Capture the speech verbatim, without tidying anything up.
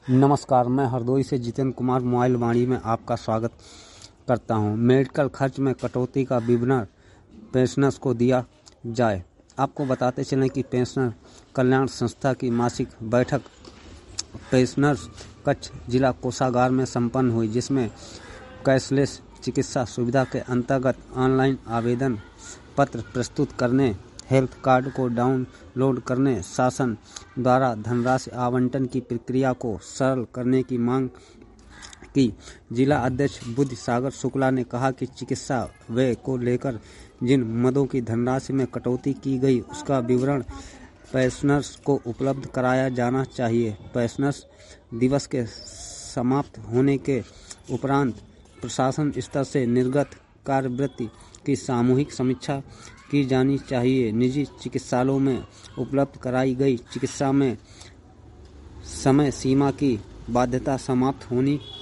नमस्कार, मैं हरदोई से जितेंद्र कुमार मोबाइल वाणी में आपका स्वागत करता हूं। मेडिकल खर्च में कटौती का विवरण पेंशनर्स को दिया जाए। आपको बताते चलें कि पेंशनर कल्याण संस्था की मासिक बैठक पेंशनर्स कच्छ जिला कोषागार में संपन्न हुई, जिसमें कैशलेस चिकित्सा सुविधा के अंतर्गत ऑनलाइन आवेदन पत्र प्रस्तुत करने, हेल्थ कार्ड को डाउनलोड करने, शासन द्वारा धनराशि आवंटन की प्रक्रिया को सरल करने की मांग की। जिला अध्यक्ष बुद्धि सागर शुक्ला ने कहा कि चिकित्सा व्यय को लेकर जिन मदों की धनराशि में कटौती की गई, उसका विवरण पेंशनर्स को उपलब्ध कराया जाना चाहिए। पेंशनर्स दिवस के समाप्त होने के उपरांत प्रशासन स्तर से निर्गत कार्यवृत्ति की सामूहिक समीक्षा की जानी चाहिए। निजी चिकित्सालयों में उपलब्ध कराई गई चिकित्सा में समय सीमा की बाध्यता समाप्त होनी